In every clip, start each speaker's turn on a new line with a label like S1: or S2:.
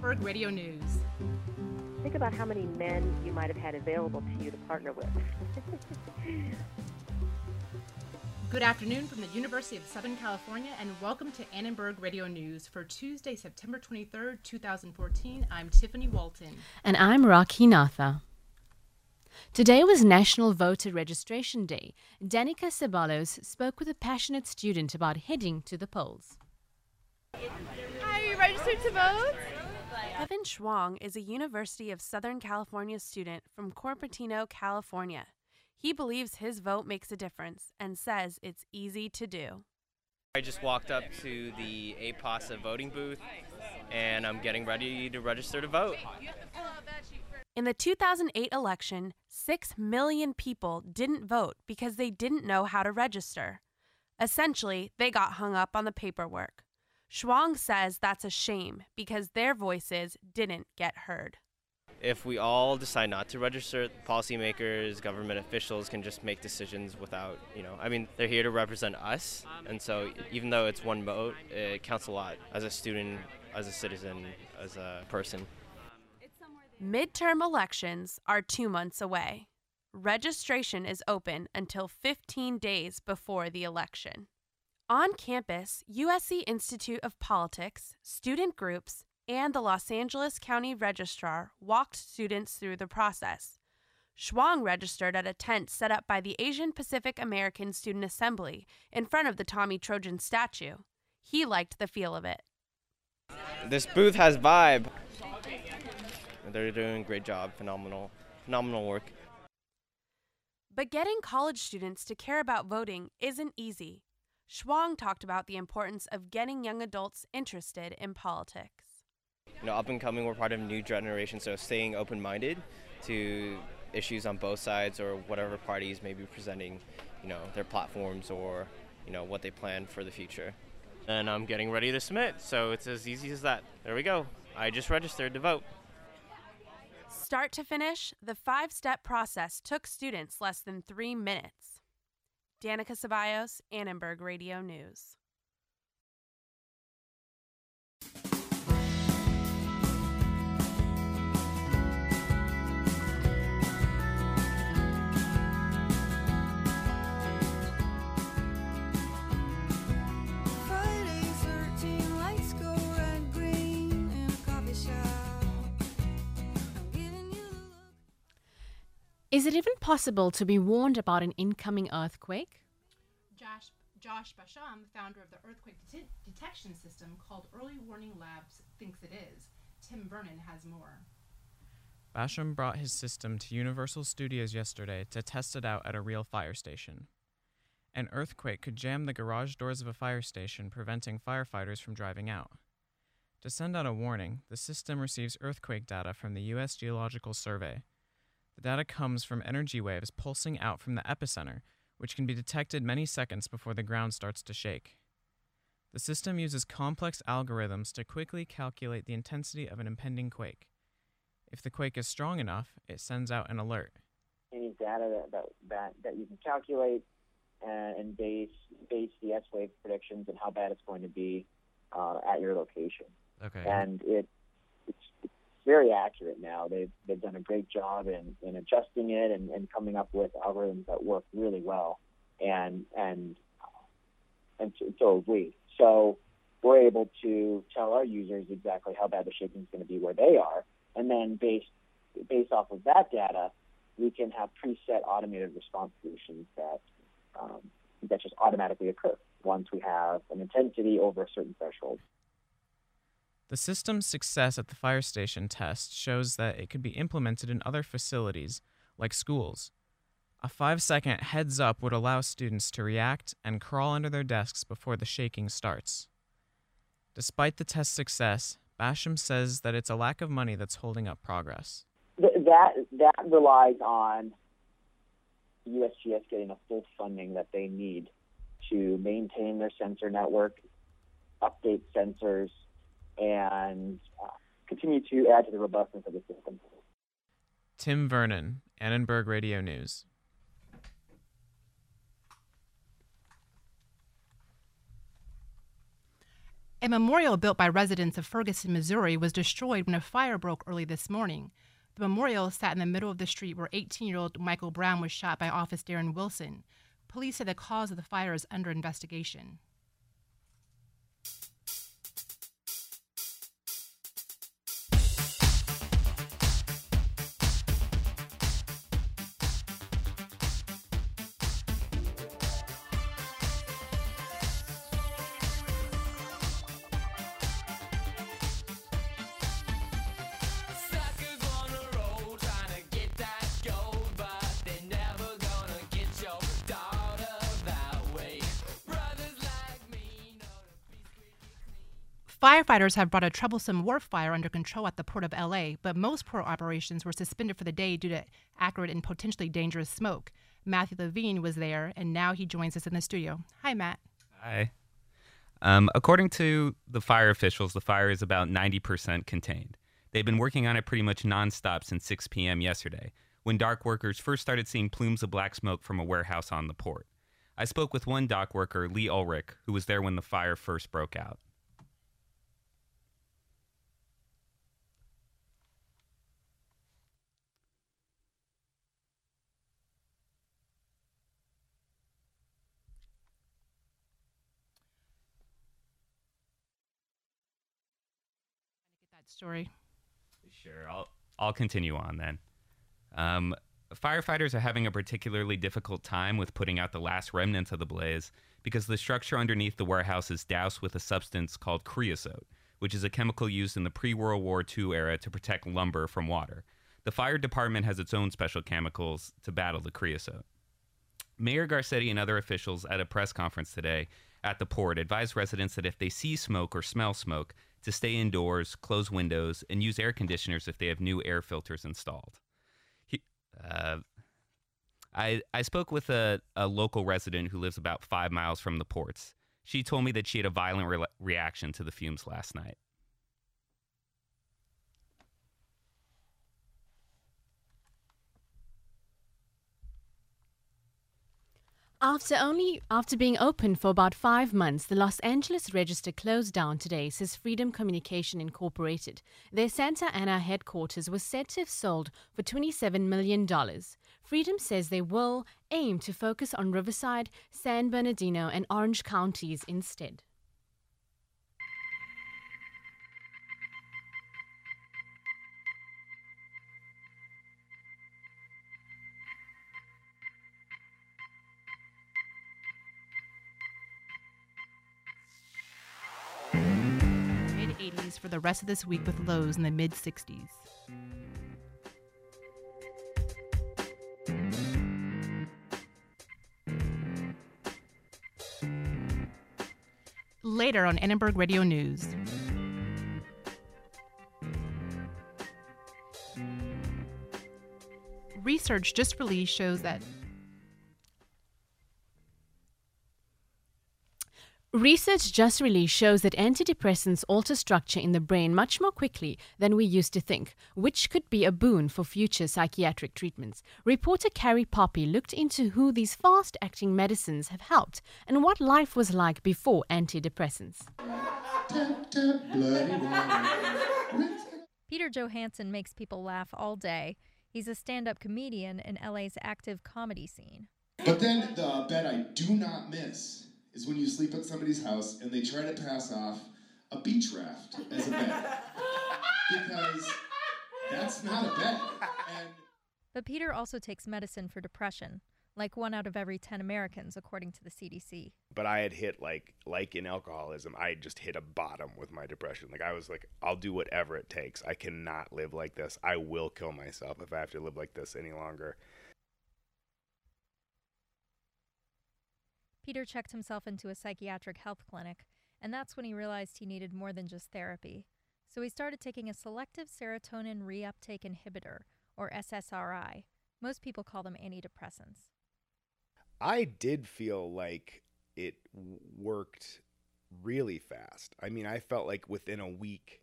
S1: Annenberg Radio News.
S2: Think about how many men you might have had available to you to partner with.
S1: Good afternoon from the University of Southern California, and welcome to Annenberg Radio News for Tuesday, September 23rd, 2014. I'm Tiffany Walton.
S3: And I'm Rakhi Natha. Today was National Voter Registration Day. Danica Ceballos spoke with a passionate student about heading to the polls.
S4: Are you registered to vote?
S5: Kevin Schwang is a University of Southern California student from Cupertino, California. He believes his vote makes a difference and says it's easy to do.
S6: I just walked up to the APOSA voting booth and I'm getting ready to register to vote.
S5: In the 2008 election, 6 million people didn't vote because they didn't know how to register. Essentially, they got hung up on the paperwork. Schwang says that's a shame because their voices didn't get heard.
S6: If we all decide not to register, policymakers, government officials can just make decisions without, they're here to represent us. And so even though it's one vote, it counts a lot as a student, as a citizen, as a person.
S5: Midterm elections are 2 months away. Registration is open until 15 days before the election. On campus, USC Institute of Politics, student groups, and the Los Angeles County Registrar walked students through the process. Schwang registered at a tent set up by the Asian Pacific American Student Assembly in front of the Tommy Trojan statue. He liked the feel of it.
S6: This booth has vibe. They're doing a great job, phenomenal work.
S5: But getting college students to care about voting isn't easy. Schwang talked about the importance of getting young adults interested in politics.
S6: Up and coming, we're part of a new generation, so staying open-minded to issues on both sides or whatever parties may be presenting, their platforms or, what they plan for the future. And I'm getting ready to submit, so it's as easy as that. There we go. I just registered to vote.
S5: Start to finish, the 5-step process took students less than 3 minutes. Danica Ceballos, Annenberg Radio News.
S3: Is it even possible to be warned about an incoming earthquake?
S1: Josh Basham, founder of the earthquake detection system called Early Warning Labs, thinks it is. Tim Vernon has more.
S7: Basham brought his system to Universal Studios yesterday to test it out at a real fire station. An earthquake could jam the garage doors of a fire station, preventing firefighters from driving out. To send out a warning, the system receives earthquake data from the U.S. Geological Survey. The data comes from energy waves pulsing out from the epicenter, which can be detected many seconds before the ground starts to shake. The system uses complex algorithms to quickly calculate the intensity of an impending quake. If the quake is strong enough, it sends out an alert.
S8: Any data that you can calculate and base the S-wave predictions and how bad it's going to be at your location.
S7: Okay.
S8: And it's very accurate now. They've done a great job in adjusting it and coming up with algorithms that work really well. And so have we. So we're able to tell our users exactly how bad the shaking is going to be where they are, and then based off of that data, we can have preset automated response solutions that just automatically occur once we have an intensity over a certain threshold.
S7: The system's success at the fire station test shows that it could be implemented in other facilities, like schools. A 5-second heads up would allow students to react and crawl under their desks before the shaking starts. Despite the test's success, Basham says that it's a lack of money that's holding up progress.
S8: That relies on USGS getting the full funding that they need to maintain their sensor network, update sensors, and continue to add to the robustness of the system.
S7: Tim Vernon, Annenberg Radio News.
S1: A memorial built by residents of Ferguson, Missouri, was destroyed when a fire broke early this morning. The memorial sat in the middle of the street where 18-year-old Michael Brown was shot by Officer Darren Wilson. Police say the cause of the fire is under investigation. Firefighters have brought a troublesome wharf fire under control at the Port of LA, but most port operations were suspended for the day due to acrid and potentially dangerous smoke. Matthew Levine was there, and now he joins us in the studio. Hi, Matt.
S9: Hi. According to the fire officials, the fire is about 90% contained. They've been working on it pretty much nonstop since 6 p.m. yesterday, when dock workers first started seeing plumes of black smoke from a warehouse on the port. I spoke with one dock worker, Lee Ulrich, who was there when the fire first broke out.
S1: Story.
S9: Sure, I'll continue on then. Firefighters are having a particularly difficult time with putting out the last remnants of the blaze because the structure underneath the warehouse is doused with a substance called creosote, which is a chemical used in the pre-World War II era to protect lumber from water. The fire department has its own special chemicals to battle the creosote. Mayor Garcetti and other officials at a press conference today at the port advised residents that if they see smoke or smell smoke, to stay indoors, close windows, and use air conditioners if they have new air filters installed. I spoke with a local resident who lives about 5 miles from the ports. She told me that she had a violent reaction to the fumes last night.
S3: After being open for about 5 months, the Los Angeles Register closed down today, says Freedom Communication Incorporated. Their Santa Ana headquarters was said to have sold for $27 million. Freedom says they will aim to focus on Riverside, San Bernardino, and Orange counties instead.
S1: Mid-80s for the rest of this week with lows in the mid-60s. Later on Annenberg Radio News. Research just released shows that
S3: antidepressants alter structure in the brain much more quickly than we used to think, which could be a boon for future psychiatric treatments. Reporter Carrie Poppy looked into who these fast-acting medicines have helped and what life was like before antidepressants.
S10: Peter Johansson makes people laugh all day. He's a stand-up comedian in LA's active comedy scene.
S11: But then the bet I do not miss is when you sleep at somebody's house and they try to pass off a beach raft as a bet. Because that's not a bet.
S10: But Peter also takes medicine for depression, like 1 out of every 10 Americans, according to the CDC.
S12: But I had hit, like in alcoholism, I had just hit a bottom with my depression. Like, I was like, I'll do whatever it takes. I cannot live like this. I will kill myself if I have to live like this any longer.
S10: Peter checked himself into a psychiatric health clinic, and that's when he realized he needed more than just therapy. So he started taking a selective serotonin reuptake inhibitor, or SSRI. Most people call them antidepressants.
S12: I did feel like it worked really fast. I mean, I felt like within a week,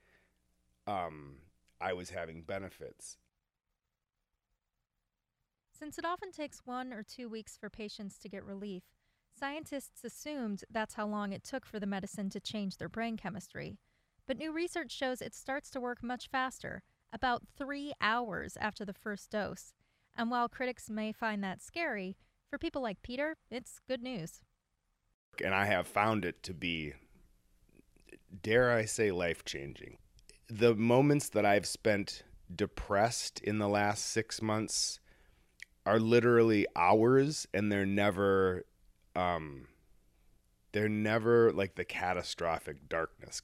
S12: I was having benefits.
S10: Since it often takes 1 or 2 weeks for patients to get relief, Scientists assumed that's how long it took for the medicine to change their brain chemistry. But new research shows it starts to work much faster, about 3 hours after the first dose. And while critics may find that scary, for people like Peter, it's good news.
S12: And I have found it to be, dare I say, life-changing. The moments that I've spent depressed in the last 6 months are literally hours, and they're never like the catastrophic darkness.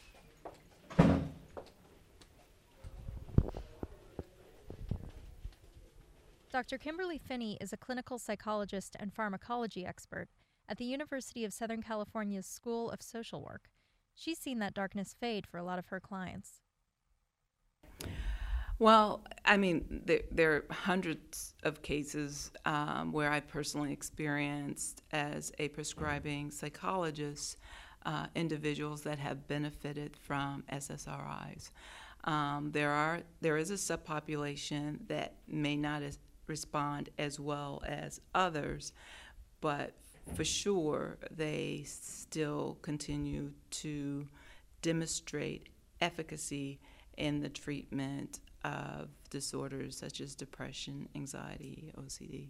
S10: Dr. Kimberly Finney is a clinical psychologist and pharmacology expert at the University of Southern California's School of Social Work. She's seen that darkness fade for a lot of her clients.
S13: Well, I mean, there are hundreds of cases where I personally experienced as a prescribing psychologist individuals that have benefited from SSRIs. There is a subpopulation that may not respond as well as others, but for sure they still continue to demonstrate efficacy in the treatment of disorders such as depression, anxiety, OCD.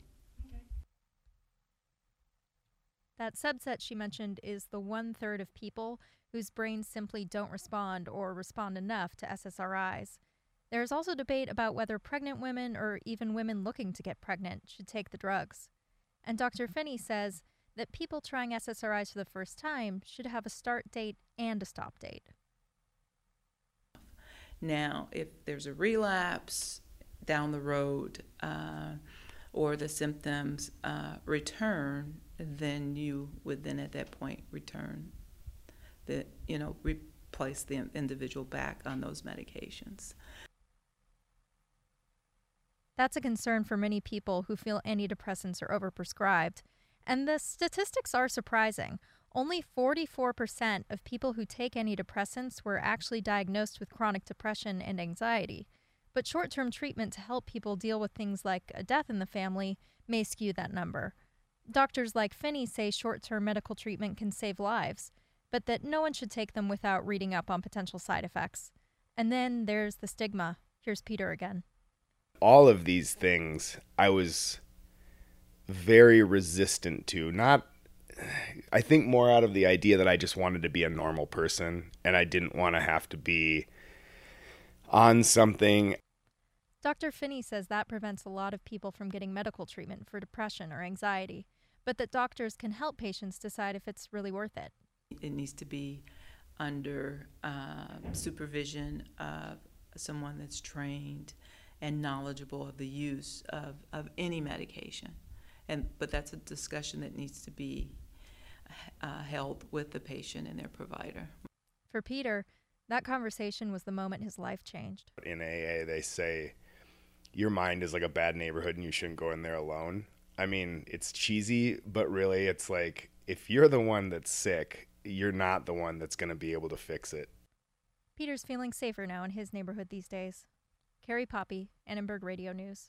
S10: That subset she mentioned is the 1/3 of people whose brains simply don't respond or respond enough to SSRIs. There's also debate about whether pregnant women or even women looking to get pregnant should take the drugs. And Dr. Finney says that people trying SSRIs for the first time should have a start date and a stop date.
S13: Now, if there's a relapse down the road or the symptoms return, then you would then at that point replace the individual back on those medications.
S10: That's a concern for many people who feel antidepressants are overprescribed. And the statistics are surprising. Only 44% of people who take antidepressants were actually diagnosed with chronic depression and anxiety. But short-term treatment to help people deal with things like a death in the family may skew that number. Doctors like Finney say short-term medical treatment can save lives, but that no one should take them without reading up on potential side effects. And then there's the stigma. Here's Peter again.
S12: All of these things I was very resistant to. I think more out of the idea that I just wanted to be a normal person and I didn't want to have to be on something.
S10: Dr. Finney says that prevents a lot of people from getting medical treatment for depression or anxiety, but that doctors can help patients decide if it's really worth it.
S13: It needs to be under supervision of someone that's trained and knowledgeable of the use of any medication. But that's a discussion that needs to be held with the patient and their provider.
S10: For Peter, that conversation was the moment his life changed.
S12: In AA, they say your mind is like a bad neighborhood and you shouldn't go in there alone. I mean, it's cheesy, but really it's like if you're the one that's sick, you're not the one that's going to be able to fix it.
S10: Peter's feeling safer now in his neighborhood these days. Carrie Poppy, Annenberg Radio News.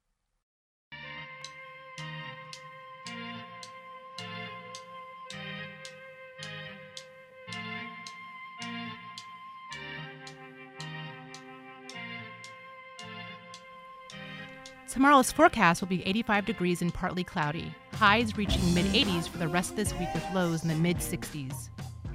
S1: Tomorrow's forecast will be 85 degrees and partly cloudy. Highs reaching mid-80s for the rest of this week with lows in the mid-60s.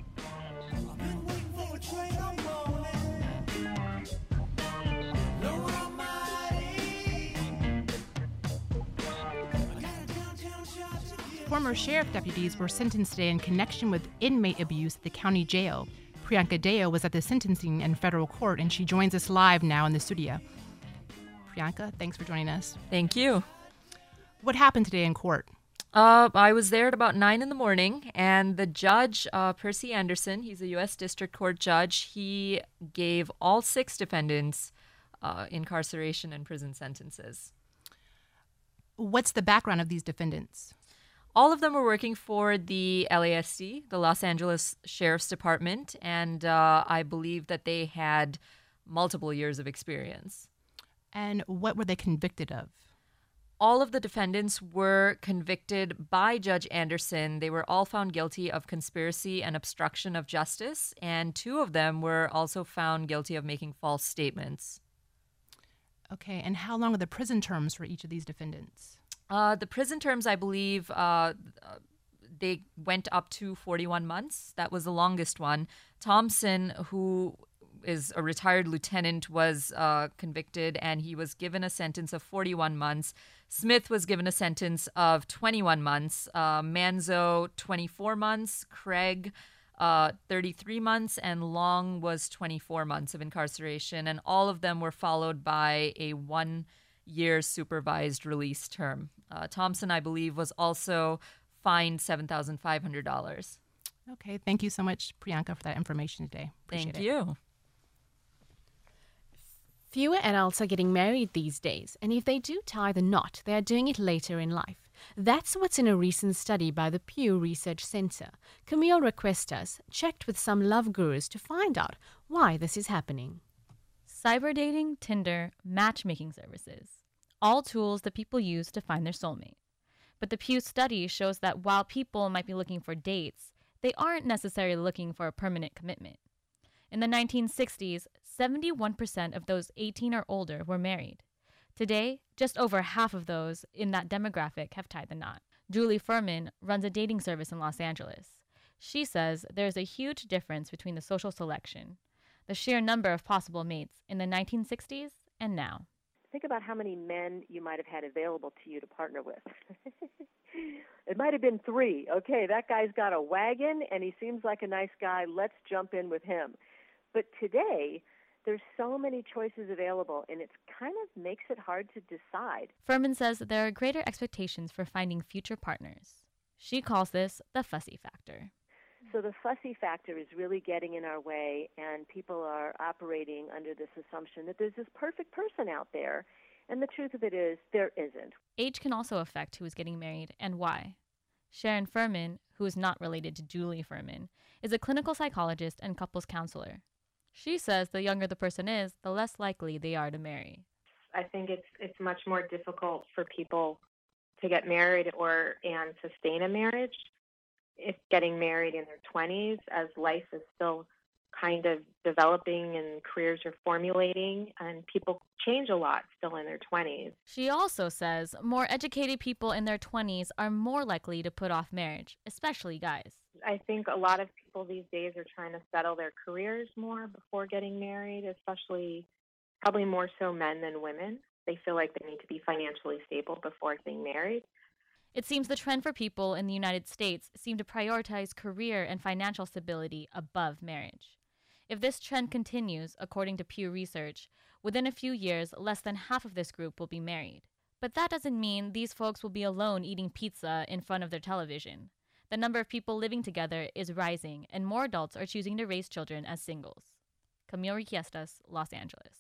S1: Former sheriff deputies were sentenced today in connection with inmate abuse at the county jail. Priyanka Deo was at the sentencing in federal court, and she joins us live now in the studio. Priyanka, thanks for joining us.
S14: Thank you.
S1: What happened today in court?
S14: I was there at about 9 in the morning, and the judge, Percy Anderson, he's a U.S. District Court judge, he gave all 6 defendants incarceration and prison sentences.
S1: What's the background of these defendants?
S14: All of them were working for the LASD, the Los Angeles Sheriff's Department, and I believe that they had multiple years of experience.
S1: And what were they convicted of?
S14: all of the defendants were convicted by Judge Anderson. They were all found guilty of conspiracy and obstruction of justice, and 2 of them were also found guilty of making false statements.
S1: Okay, and how long are the prison terms for each of these defendants?
S14: The prison terms, I believe, they went up to 41 months. That was the longest one. Thompson, who is a retired lieutenant, was convicted, and he was given a sentence of 41 months. Smith was given a sentence of 21 months. Manzo, 24 months. Craig, 33 months, and Long was 24 months of incarceration, and all of them were followed by a 1-year supervised release term. Thompson, I believe, was also fined $7,500.
S1: Okay, thank you so much, Priyanka, for that information today. Appreciate
S14: Thank you.
S3: Fewer adults are getting married these days, and if they do tie the knot, they are doing it later in life. That's what's in a recent study by the Pew Research Center. Camille Requestas checked with some love gurus to find out why this is happening.
S15: Cyber dating, Tinder, matchmaking services. All tools that people use to find their soulmate. But the Pew study shows that while people might be looking for dates, they aren't necessarily looking for a permanent commitment. In the 1960s, 71% of those 18 or older were married. Today, just over half of those in that demographic have tied the knot. Julie Furman runs a dating service in Los Angeles. She says there's a huge difference between the social selection, the sheer number of possible mates in the 1960s and now.
S2: Think about how many men you might have had available to you to partner with. It might have been 3. Okay, that guy's got a wagon and he seems like a nice guy. Let's jump in with him. But today, there's so many choices available, and it kind of makes it hard to decide.
S15: Furman says that there are greater expectations for finding future partners. She calls this the fussy factor.
S2: So the fussy factor is really getting in our way, and people are operating under this assumption that there's this perfect person out there, and the truth of it is there isn't.
S15: Age can also affect who is getting married and why. Sharon Furman, who is not related to Julie Furman, is a clinical psychologist and couples counselor. She says the younger the person is, the less likely they are to marry.
S16: I think it's much more difficult for people to get married and sustain a marriage if getting married in their 20s, as life is still kind of developing and careers are formulating, and people change a lot still in their 20s.
S15: She also says more educated people in their 20s are more likely to put off marriage, especially guys.
S16: I think a lot of people these days are trying to settle their careers more before getting married, especially probably more so men than women. They feel like they need to be financially stable before getting married.
S15: It seems the trend for people in the United States seem to prioritize career and financial stability above marriage. If this trend continues, according to Pew Research, within a few years, less than half of this group will be married. But that doesn't mean these folks will be alone eating pizza in front of their television. The number of people living together is rising, and more adults are choosing to raise children as singles. Camille Requestas, Los Angeles.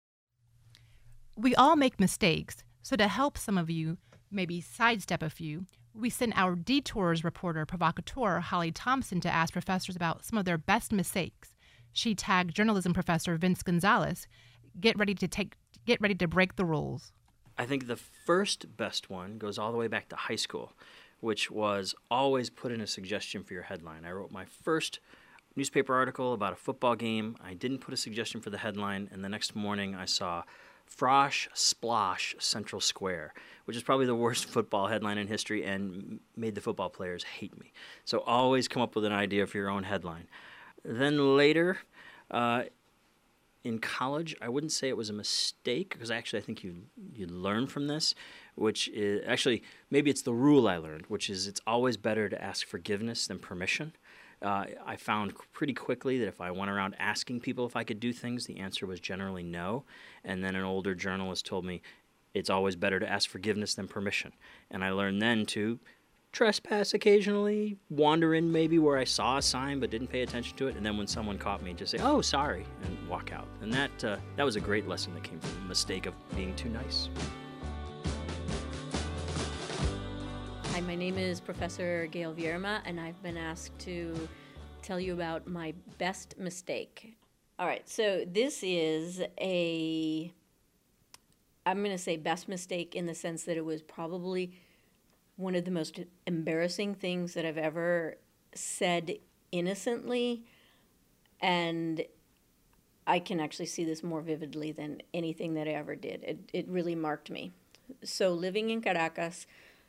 S1: We all make mistakes, so to help some of you, maybe sidestep a few, we sent our Detours reporter provocateur, Holly Thompson, to ask professors about some of their best mistakes. She tagged journalism professor Vince Gonzalez. Get ready to break the rules.
S17: I think the first best one goes all the way back to high school, which was always put in a suggestion for your headline. I wrote my first newspaper article about a football game. I didn't put a suggestion for the headline, and the next morning I saw Frosh Splosh Central Square, which is probably the worst football headline in history and made the football players hate me. So always come up with an idea for your own headline. Then later, in college, I wouldn't say it was a mistake, because actually I think you learn from this, which is actually, maybe it's the rule I learned, which is it's always better to ask forgiveness than permission. I found pretty quickly that if I went around asking people if I could do things, the answer was generally no. And then an older journalist told me it's always better to ask forgiveness than permission. And I learned then to trespass occasionally, wander in maybe where I saw a sign but didn't pay attention to it, and then when someone caught me, just say, "Oh, sorry," and walk out. And that was a great lesson that came from the mistake of being too nice.
S18: Hi, my name is Professor Gail Vierma, and I've been asked to tell you about my best mistake. All right, so this is a I'm going to say best mistake in the sense that it was probably one of the most embarrassing things that I've ever said innocently, and I can actually see this more vividly than anything that I ever did. It really marked me. So living in Caracas,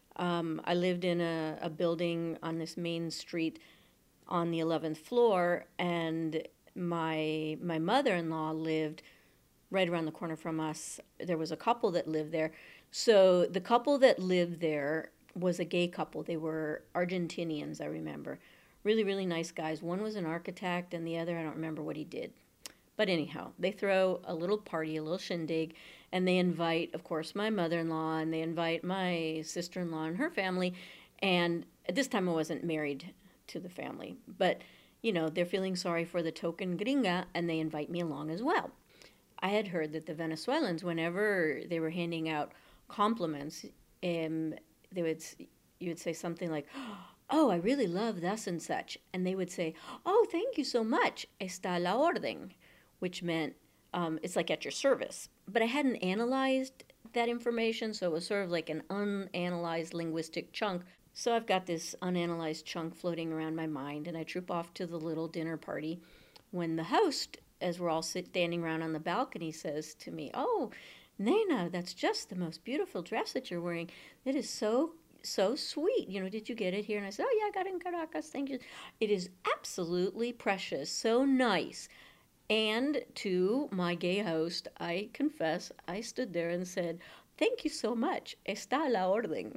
S18: I lived in a building on this main street on the 11th floor, and my mother-in-law lived right around the corner from us. There was a couple that lived there. So the couple that lived there was a gay couple. They were Argentinians, I remember. Really, really nice guys. One was an architect, and the other, I don't remember what he did. But anyhow, they throw a little party, a little shindig, and they invite, of course, my mother-in-law, and they invite my sister-in-law and her family. And at this time, I wasn't married to the family. But, you know, they're feeling sorry for the token gringa, and they invite me along as well. I had heard that the Venezuelans, whenever they were handing out compliments, you would say something like, "Oh, I really love thus and such," and they would say, "Oh, thank you so much. Está la orden," which meant it's like at your service. But I hadn't analyzed that information, so it was sort of like an unanalyzed linguistic chunk. So I've got this unanalyzed chunk floating around my mind, and I troop off to the little dinner party when the host, as we're all standing around on the balcony, says to me, "Oh, Nena, that's just the most beautiful dress that you're wearing. It is so sweet. You know, did you get it here?" And I said, "Oh, yeah, I got it in Caracas. Thank you. It is absolutely precious. So nice." And to my gay host, I confess, I stood there and said, "Thank you so much. Está la orden."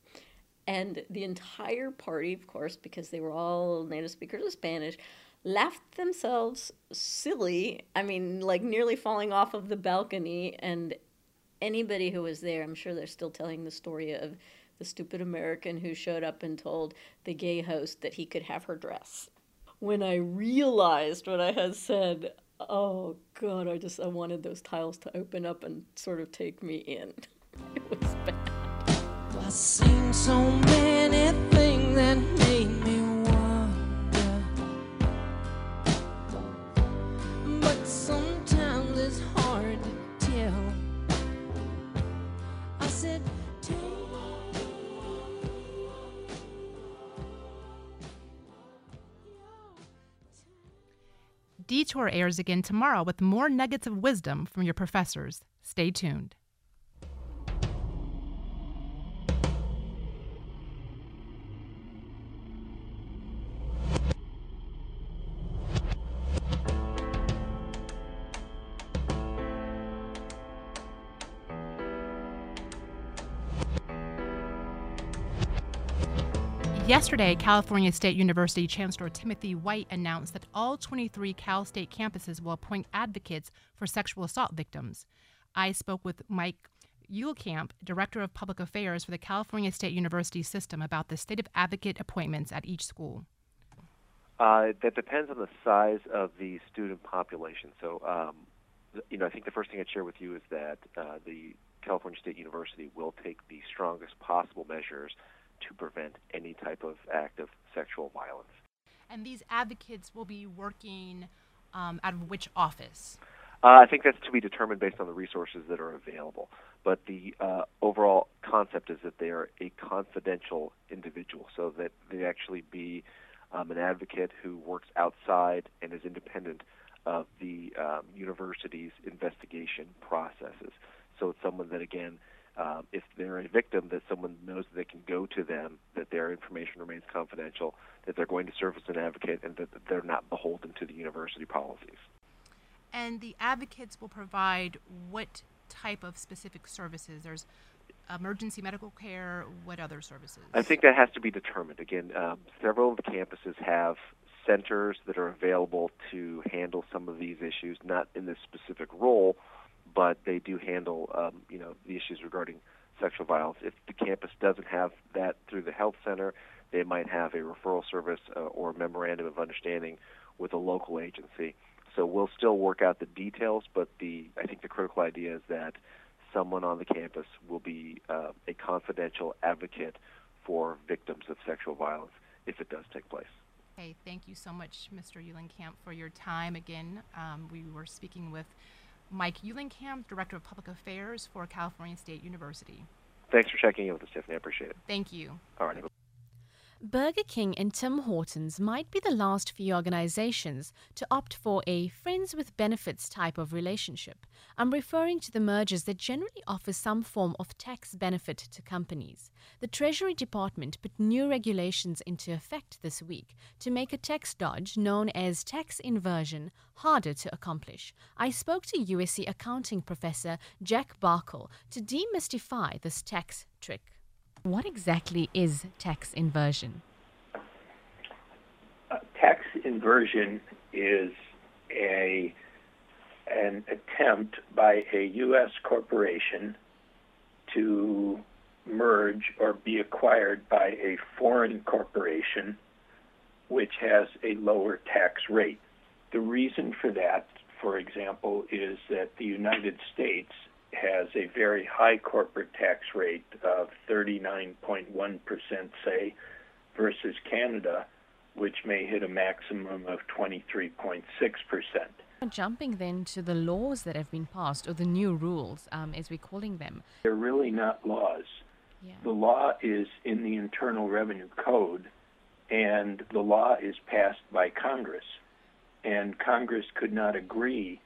S18: And the entire party, of course, because they were all native speakers of Spanish, laughed themselves silly. I mean, like nearly falling off of the balcony. And anybody who was there, I'm sure they're still telling the story of the stupid American who showed up and told the gay host that he could have her dress. When I realized what I had said, oh God, I wanted those tiles to open up and sort of take me in. It was bad.
S19: I've seen so many things that made me wonder, but sometimes it's hard to tell. I said,
S1: Detour airs again tomorrow with more nuggets of wisdom from your professors. Stay tuned. Yesterday, California State University Chancellor Timothy White announced that all 23 Cal State campuses will appoint advocates for sexual assault victims. I spoke with Mike Uhlenkamp, Director of Public Affairs for the California State University system, about the state of advocate appointments at each school.
S20: That depends on the size of the student population. So, I think the first thing I'd share with you is that the California State University will take the strongest possible measures to prevent any type of act of sexual violence.
S1: And these advocates will be working out of which office?
S20: I think that's to be determined based on the resources that are available. But the overall concept is that they are a confidential individual, so that they actually be an advocate who works outside and is independent of the university's investigation processes. So it's someone that, again, if they're a victim, that someone knows that they can go to them, that their information remains confidential, that they're going to serve as an advocate, and that they're not beholden to the university policies.
S1: And the advocates will provide what type of specific services? There's emergency medical care, what other services?
S20: I think that has to be determined. Again, several of the campuses have centers that are available to handle some of these issues, not in this specific role, but they do handle, the issues regarding sexual violence. If the campus doesn't have that through the health center, they might have a referral service or a memorandum of understanding with a local agency. So we'll still work out the details, but I think the critical idea is that someone on the campus will be a confidential advocate for victims of sexual violence if it does take place.
S1: Okay, thank you so much, Mr. Uhlenkamp, for your time. Again, we were speaking with Mike Eulenkamp, Director of Public Affairs for California State University.
S20: Thanks for checking in with us, Tiffany. I appreciate it.
S1: Thank you.
S20: All right.
S3: Burger King and Tim Hortons might be the last few organizations to opt for a friends with benefits type of relationship. I'm referring to the mergers that generally offer some form of tax benefit to companies. The Treasury Department put new regulations into effect this week to make a tax dodge known as tax inversion harder to accomplish. I spoke to USC accounting professor Jack Barkle to demystify this tax trick. What exactly is tax inversion?
S21: Tax inversion is an attempt by a U.S. corporation to merge or be acquired by a foreign corporation which has a lower tax rate. The reason for that, for example, is that the United States has a very high corporate tax rate of 39.1%, say, versus Canada, which may hit a maximum of 23.6%.
S3: Jumping then to the laws that have been passed, or the new rules, as we're calling them.
S21: They're really not laws.
S3: Yeah.
S21: The law is in the Internal Revenue Code, and the law is passed by Congress. And Congress could not agree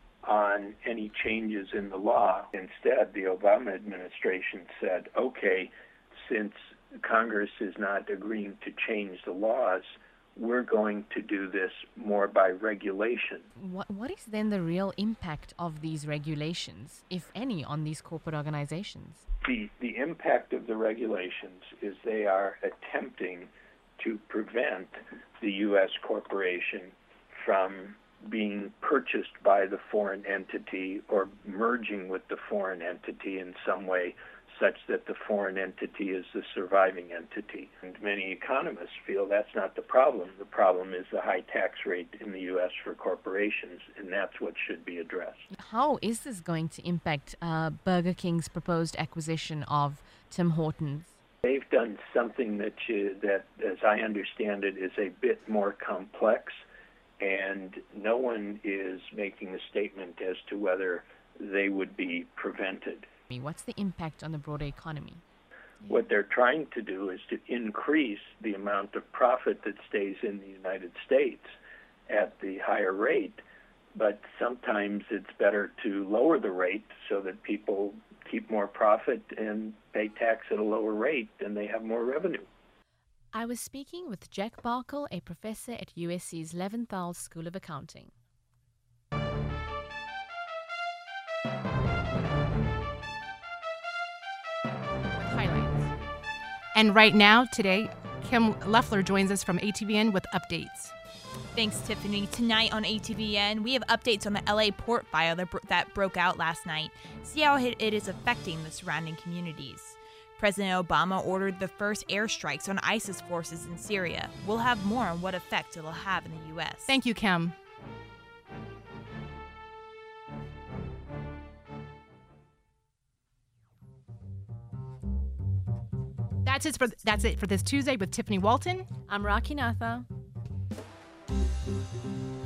S21: on any changes in the law. Instead, the Obama administration said, okay, since Congress is not agreeing to change the laws, we're going to do this more by regulation.
S3: What is then the real impact of these regulations, if any, on these corporate organizations?
S21: The impact of the regulations is they are attempting to prevent the U.S. corporation from being purchased by the foreign entity or merging with the foreign entity in some way such that the foreign entity is the surviving entity. And many economists feel that's not the problem. The problem is the high tax rate in the U.S. for corporations, and that's what should be addressed.
S3: How is this going to impact Burger King's proposed acquisition of Tim Hortons?
S21: They've done something that, as I understand it, is a bit more complex, and no one is making a statement as to whether they would be prevented.
S3: What's the impact on the broader economy?
S21: What they're trying to do is to increase the amount of profit that stays in the United States at the higher rate, but sometimes it's better to lower the rate so that people keep more profit and pay tax at a lower rate and they have more revenue.
S3: I was speaking with Jack Barkle, a professor at USC's Leventhal School of Accounting.
S1: And right now, today, Kim Leffler joins us from ATVN with updates.
S22: Thanks, Tiffany. Tonight on ATVN, we have updates on the LA port fire that broke out last night. See how it is affecting the surrounding communities. President Obama ordered the first airstrikes on ISIS forces in Syria. We'll have more on what effect it'll have in the U.S.
S1: Thank you, Kim. That's it for this Tuesday with Tiffany Walton.
S3: I'm Rocky Natha.